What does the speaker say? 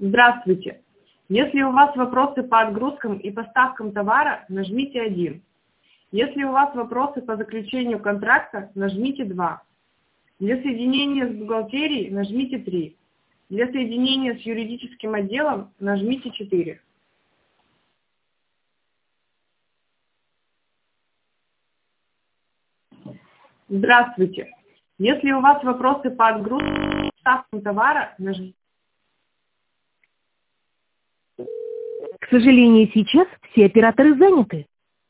Здравствуйте. Если у вас вопросы по отгрузкам и поставкам товара, нажмите 1. Если у вас вопросы по заключению контракта, нажмите 2. Для соединения с бухгалтерией нажмите 3. Для соединения с юридическим отделом нажмите 4. Здравствуйте. Если у вас вопросы по отгрузкам и поставкам товара, нажмите. К сожалению, сейчас все операторы заняты.